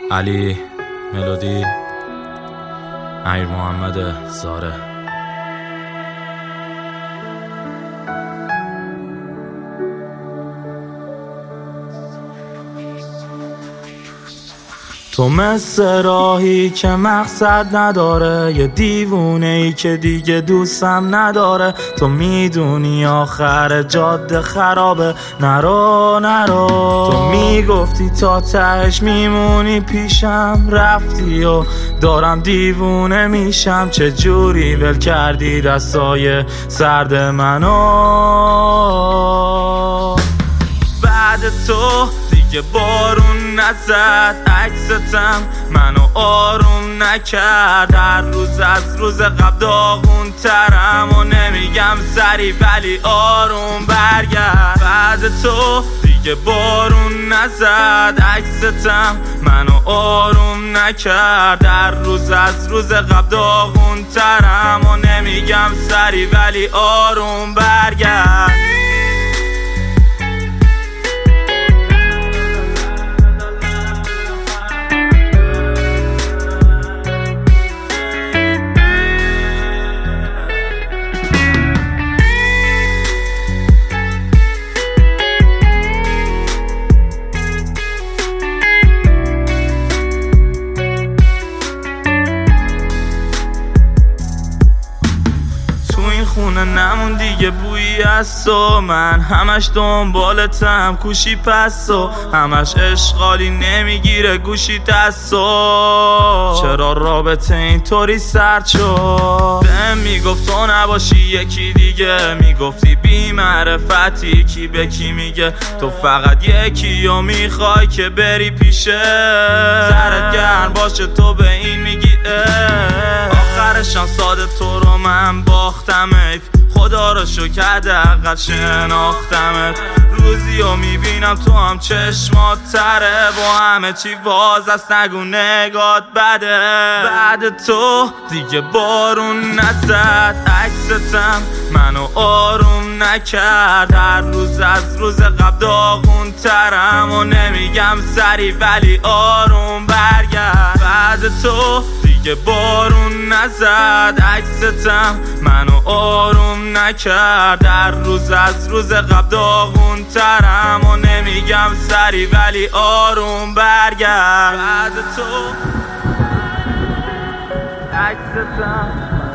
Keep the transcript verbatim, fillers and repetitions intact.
علی ملودی، امیر محمد زاره. تو مثل راهی که مقصد نداره، یه دیوونه ای که دیگه دوستم نداره. تو میدونی آخر جاده خرابه، نرو نرو. تو میگفتی تا تهش میمونی پیشم، رفتی و دارم دیوونه میشم. چه جوری ول کردی دستای سرد منو؟ بعد تو دیگه بارون نزد، عکستم منو آروم نکرد. هر روز از روز قبل داغون ترم و نمیگم سری ولی آروم برگرد. بعد تو دیگه بارون نزد، عکستم منو آروم نکرد. هر روز از روز قبل داغون ترم و نمیگم سری ولی آروم برگرد. خونه نمون دیگه بویی از تو، من همش دنبالتم کوشی پس و همش اشغالی نمیگیره گوشی دستو. چرا رابطه اینطوری سرد شد؟ بهم میگفت تو نباشی یکی دیگه، میگفتی بی معرفتی کی به کی میگه. تو فقط یکی و میخوای که بری پیشه، سرت گرم باشه تو به این میگی آخرشم ساده تو رو من باختم. خدا رو شکر حداقل شناختمت. روزی رو میبینم تو هم چشمات تره، با همه چی واز است نگو نگات بده. بعد تو دیگه بارون نزد، عکستم منو آروم نکرد. هر روز از روز قبل داغون ترم و نمیگم سری ولی آروم برگرد. بعد تو دیگه بارون نزد، عکستم منو آروم نکرد. هر روز از روز قبل داغون ترم و نمیگم سری ولی آروم برگرد. بعد تو عکستم